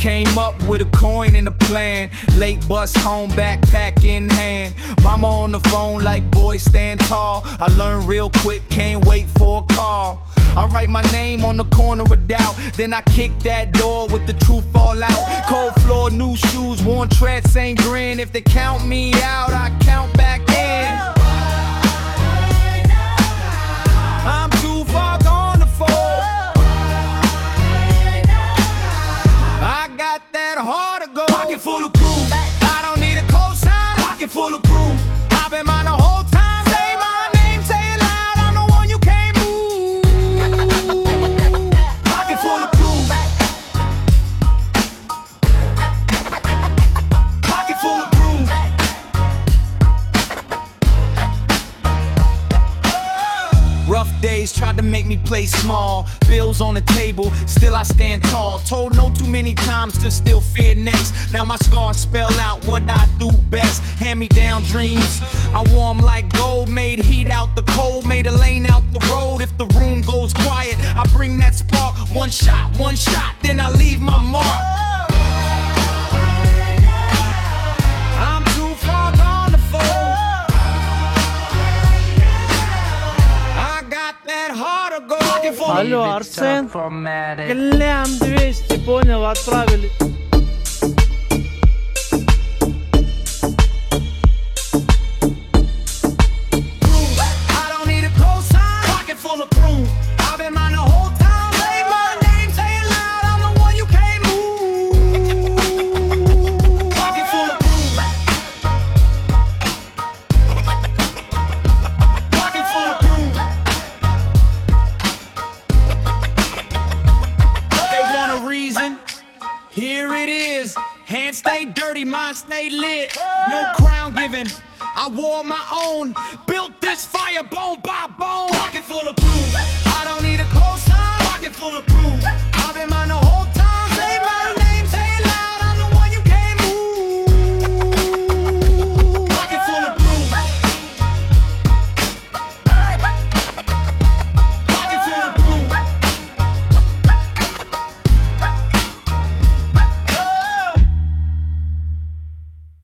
Came up with a coin and a plan. Late bus home, backpack in hand. Mama on the phone like, boy, stand tall. I learned real quick, can't wait for a call. I write my name on the corner of doubt. Then I kick that door with the truth all out. Cold floor, new shoes, worn tread, same grin. If they count me out, I count back in. I'm too far gone to fall. I got that heart to go. Pocket full of proof. I don't need a cosign. Pocket full of proof. I've been mine the whole time. Say my name, say it loud. I'm the one you can't move. Pocket full of proof. Pocket full of proof. Rough days tried to make me play small. Bills on the table, still I stand tall. Told no too many times to still fear next. Now my scars spell out what I do best. Hand me down dreams, I wore 'em like gold. Made heat out the cold, made a lane out the road. If the room goes quiet, I bring that spark. One shot, then I leave my mark. I'm too far gone to fall. I got that heart to go. Алло, Арсен, глям 200, понял, отправили. I don't need a cosign. Pocket full of proof. I've been mine the whole time. Say my name, say it loud. I'm the one you can't move. Pocket full of proof. Pocket full of proof. They want a reason. Here it is. Hands stay dirty, mind stay lit. No crown given. I wore my own. Built this fire bone by bone. Pocket full of proof.